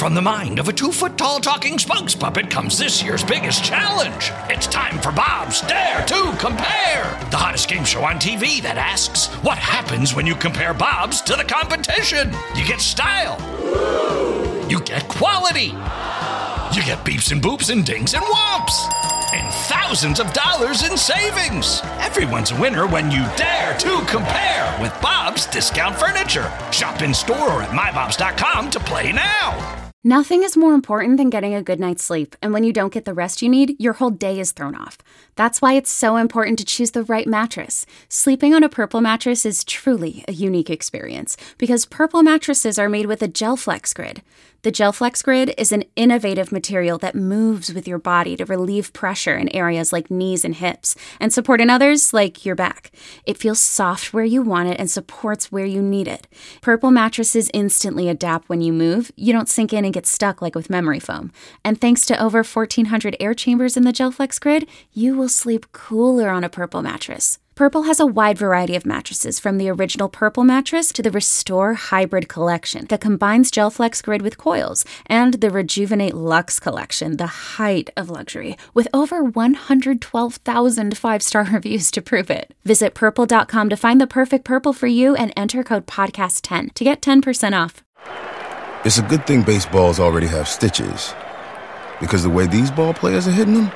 From the mind of a 2-foot-tall talking spokes puppet comes this year's biggest challenge. It's time for Bob's Dare to Compare, the hottest game show on TV that asks, what happens when you compare Bob's to the competition? You get style. You get quality. You get beeps and boops and dings and whomps. And thousands of dollars in savings. Everyone's a winner when you dare to compare with Bob's Discount Furniture. Shop in store or at mybobs.com to play now. Nothing is more important than getting a good night's sleep, and when you don't get the rest you need, your whole day is thrown off. That's why it's so important to choose the right mattress. Sleeping on a Purple mattress is truly a unique experience, because Purple mattresses are made with a GelFlex Grid. The GelFlex Grid is an innovative material that moves with your body to relieve pressure in areas like knees and hips, and support in others like your back. It feels soft where you want it and supports where you need it. Purple mattresses instantly adapt when you move. You don't sink in and get stuck like with memory foam. And thanks to over 1,400 air chambers in the GelFlex Grid, you will sleep cooler on a Purple mattress. Purple has a wide variety of mattresses, from the original Purple mattress to the Restore Hybrid collection that combines GelFlex Grid with coils, and the Rejuvenate Luxe collection, the height of luxury, with over 112,000 five-star reviews to prove it. Visit Purple.com to find the perfect Purple for you and enter code PODCAST10 to get 10% off. It's a good thing baseballs already have stitches, because the way these ball players are hitting them,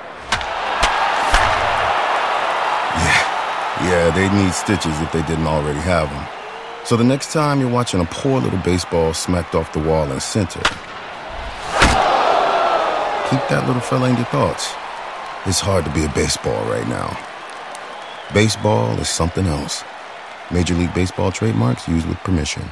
yeah, they need stitches if they didn't already have them. So the next time you're watching a poor little baseball smacked off the wall in center, keep that little fella in your thoughts. It's hard to be a baseball right now. Baseball is something else. Major League Baseball trademarks used with permission.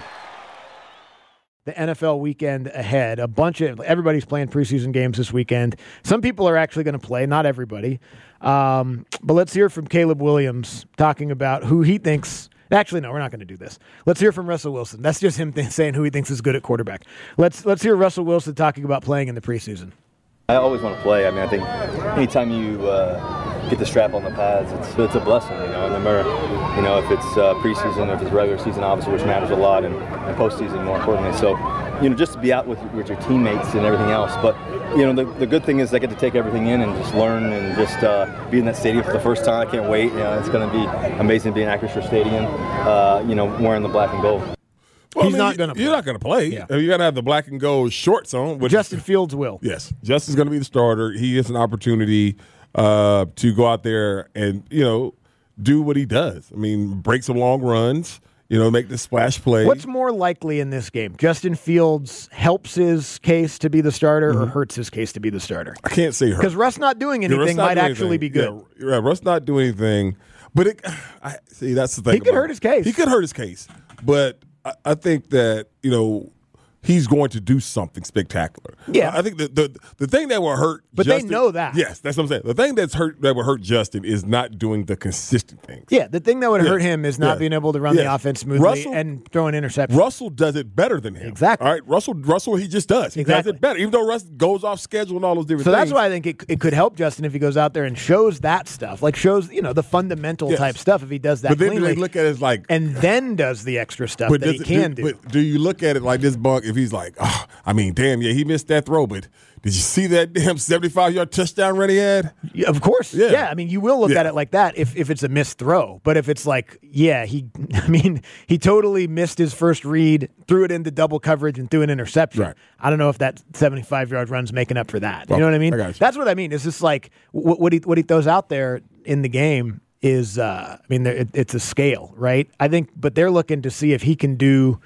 The NFL weekend ahead. Everybody's playing preseason games this weekend. Some people are actually going to play, not everybody. But let's hear from Caleb Williams talking about who he thinks. Actually, no, we're not going to do this. Let's hear from Russell Wilson. That's just him saying who he thinks is good at quarterback. Let's hear Russell Wilson talking about playing in the preseason. I always want to play. I mean, I think anytime you get the strap on the pads, it's a blessing, no matter, if it's preseason, if it's regular season, obviously, which matters a lot, and postseason more importantly. So, just to be out with your teammates and everything else. But, the good thing is I get to take everything in and just learn and just be in that stadium for the first time. I can't wait. It's going to be amazing being at Acrisure Stadium, wearing the black and gold. Well, He's not going to play. You're not going to play. Yeah. You're going to have the black and gold shorts on. Justin Fields will. Yes. Justin's going to be the starter. He gets an opportunity to go out there and, do what he does. I mean, break some long runs, make the splash play. What's more likely in this game? Justin Fields helps his case to be the starter or hurts his case to be the starter? I can't say hurt. Because Russ not doing anything might actually be good. Yeah, Russ not doing anything. But see, that's the thing. He could hurt his case. He could hurt his case. But I think that, he's going to do something spectacular. Yeah. I think the thing that will hurt But Justin, they know that. Yes, that's what I'm saying. The thing that will hurt Justin is not doing the consistent things. Yeah, the thing that would hurt him is not being able to run the offense smoothly and throw an interception. Russell does it better than him. Exactly. All right, Russell, he just does. He does it better, even though Russ goes off schedule and all those different things. So that's why I think it could help Justin if he goes out there and shows that stuff, like shows, the fundamental type stuff if he does that But then cleanly. they look at it as like... And then does the extra stuff that he can do. But do you look at it like this, Buck, if he's like, damn, he missed that throw, but did you see that damn 75-yard touchdown run he had? Yeah, of course. Yeah, you will look at it like that if it's a missed throw. But if it's like, he totally missed his first read, threw it into double coverage, and threw an interception. Right. I don't know if that 75-yard run's making up for that. You know what I mean? That's what I mean. It's just like what he throws out there in the game is, it's a scale, right? I think, but they're looking to see if he can do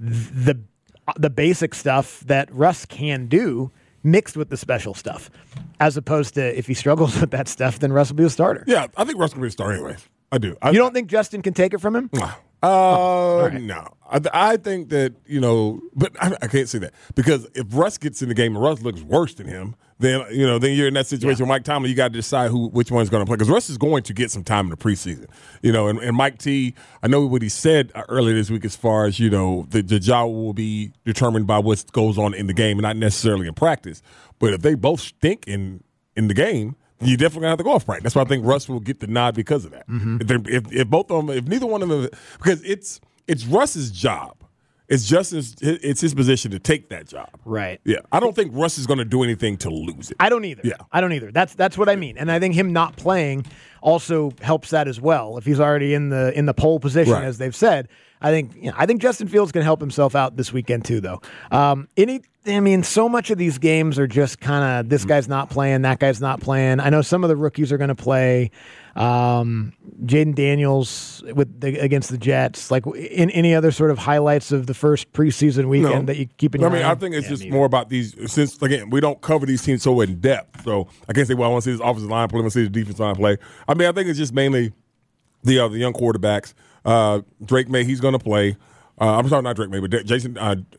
the basic stuff that Russ can do mixed with the special stuff, as opposed to if he struggles with that stuff, then Russ will be a starter. Yeah, I think Russ will be a starter anyways. I do. You don't think Justin can take it from him? Right. No. I think that, but I can't say that. Because if Russ gets in the game and Russ looks worse than him, then you're in that situation with Mike Tomlin. You got to decide which one's going to play. Because Russ is going to get some time in the preseason. And Mike T, I know what he said earlier this week as far as, the job will be determined by what goes on in the game and not necessarily in practice. But if they both stink in the game, you definitely gonna have to go off practice. That's why I think Russ will get the nod because of that. If both of them, if neither one of them, because it's Russ's job it's his position to take that job. Right. Yeah. I don't think Russ is going to do anything to lose it. I don't either. Yeah. I don't either. That's what I mean. And I think him not playing also helps that as well. If he's already in the pole position, right, as they've said, I think Justin Fields can help himself out this weekend too, though. So much of these games are just kind of this guy's not playing, that guy's not playing. I know some of the rookies are going to play. Jaden Daniels against the Jets. Like in any other sort of highlights of the first preseason weekend that you keep in your eye? I think it's just more about these. Since again, we don't cover these teams so in depth, so I can't say, well, I want to see this offensive line play, I want to see the defensive line play. I think it's just mainly the young quarterbacks. Drake May, he's going to play. I'm sorry, not Drake May, but Jason.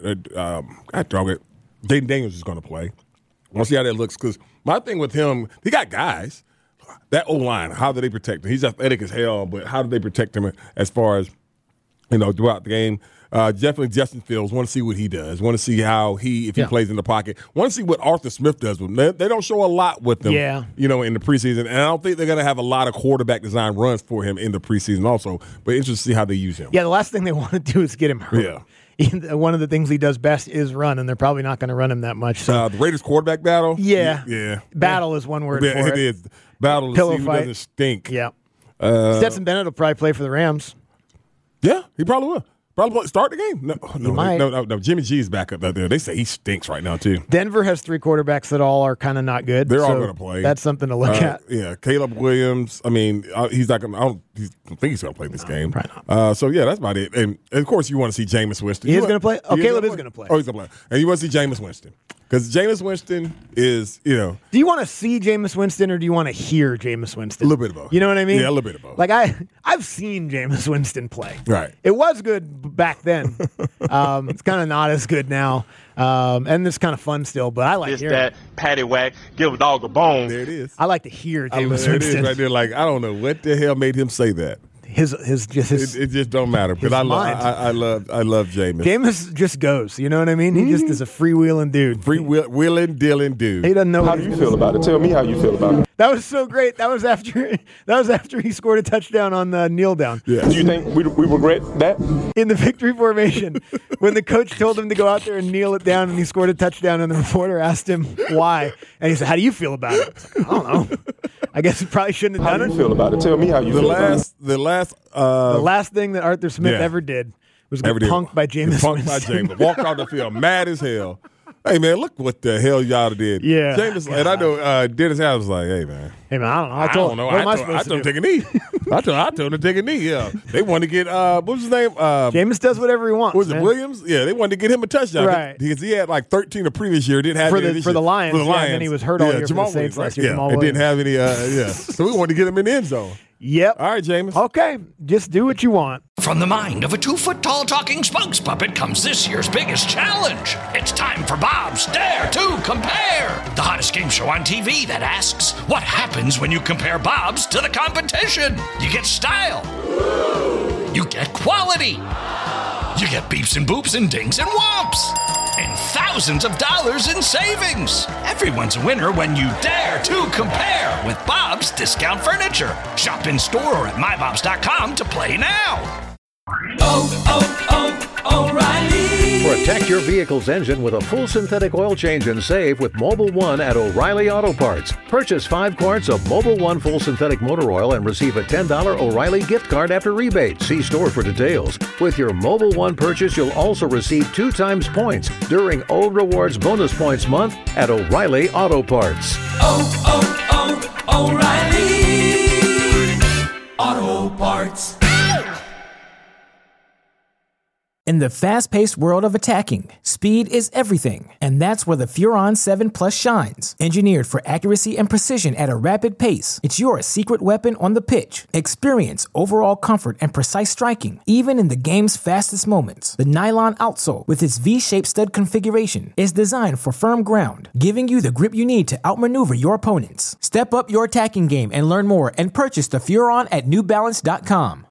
Jaden Daniels is going to play. I want to see how that looks, because my thing with him, he got guys. That O-line, how do they protect him? He's athletic as hell, but how do they protect him as far as, throughout the game? Definitely Justin Fields. Want to see what he does. Want to see how if he plays in the pocket. Want to see what Arthur Smith does with him. They don't show a lot with him, in the preseason. And I don't think they're going to have a lot of quarterback design runs for him in the preseason also. But interesting to see how they use him. Yeah, the last thing they want to do is get him hurt. Yeah. One of the things he does best is run, and they're probably not going to run him that much. So the Raiders quarterback battle? Yeah. Battle is one word for it. It is. Battle to see who doesn't stink. Yeah. Stetson Bennett will probably play for the Rams. Yeah, he probably will. Probably start the game. No. Jimmy G's back up out there. They say he stinks right now too. Denver has 3 quarterbacks that all are kind of not good. They're all going to play. That's something to look at. Yeah, Caleb Williams. He's not going. I don't think he's going to play this game. Probably not. That's about it. And of course, you want to see Jameis Winston. He's going to play. Oh, Caleb is going to play. Oh, he's going to play. And you want to see Jameis Winston, because Jameis Winston is, Do you want to see Jameis Winston, or do you want to hear Jameis Winston? A little bit of both. You know what I mean? Yeah, a little bit of both. Like I've seen Jameis Winston play. Right. It was good back then. It's kind of not as good now. And it's kind of fun still, but I like hearing that patty whack, give a dog a bone. There it is. I like to hear Jameis Winston. It is right there. Like, I don't know what the hell made him say that. It just don't matter, because I love Jameis. Jameis just goes, you know what I mean? He just is a freewheeling dude. Freewheeling dealing dude. He doesn't know. How do you feel about it? Tell me how you feel about it. That was so great. That was after he scored a touchdown on the kneel down. Yeah. Do you think we regret that? In the victory formation, when the coach told him to go out there and kneel it down, and he scored a touchdown, and the reporter asked him why, and he said, "How do you feel about it?" I don't know. I guess he probably shouldn't have done it. How do you feel about it? Tell me how you feel about it. The last thing that Arthur Smith ever did was get punked by Jameis Winston. Walked off the field mad as hell. Hey, man, look what the hell y'all did. Yeah. Jameis, and I know Dennis Howard was like, hey, man. I don't know. I told him to take a knee. I told him to take a knee, yeah. They wanted to get, what was his name? Jameis does whatever he wants. Was it Williams? Yeah, they wanted to get him a touchdown. Right. Because he had like 13 the previous year. Didn't have for any the Lions. For the Lions. And then he was hurt all year for the Saints last year. Yeah, it didn't have any, So we wanted to get him in the end zone. Yep. All right, Jameis. Okay, just do what you want. From the mind of a 2-foot-tall talking spokes puppet comes this year's biggest challenge. It's time for Bob's Dare to Compare, the hottest game show on TV that asks, what happens when you compare Bob's to the competition? You get style. You get quality. You get beeps and boops and dings and whomps. And thousands of dollars in savings. Everyone's a winner when you dare to compare with Bob's Discount Furniture. Shop in store or at mybobs.com to play now. O'Reilly. Protect your vehicle's engine with a full synthetic oil change and save with Mobil 1 at O'Reilly Auto Parts. Purchase 5 quarts of Mobil 1 full synthetic motor oil and receive a $10 O'Reilly gift card after rebate. See store for details. With your Mobil 1 purchase, you'll also receive 2 times points during O Rewards Bonus Points Month at O'Reilly Auto Parts. O'Reilly Auto Parts. In the fast-paced world of attacking, speed is everything, and that's where the Furon 7 Plus shines. Engineered for accuracy and precision at a rapid pace, it's your secret weapon on the pitch. Experience overall comfort and precise striking, even in the game's fastest moments. The nylon outsole, with its V-shaped stud configuration, is designed for firm ground, giving you the grip you need to outmaneuver your opponents. Step up your attacking game and learn more and purchase the Furon at NewBalance.com.